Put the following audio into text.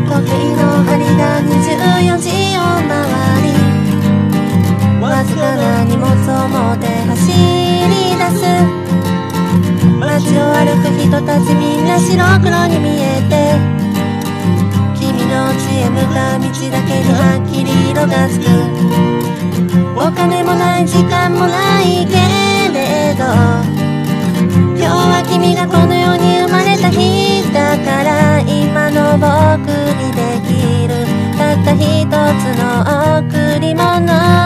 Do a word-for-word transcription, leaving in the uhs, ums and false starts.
時計の針がにじゅうよじを回り、わずかな荷物を持って走り出す。街を歩く人たちみんな白黒に見えて、君の家へ向かう道だけにはっきり色がつく。お金もない時間もないけれど、今日は君がこの世に生まれた日だから、今の僕にできるたった一つの贈り物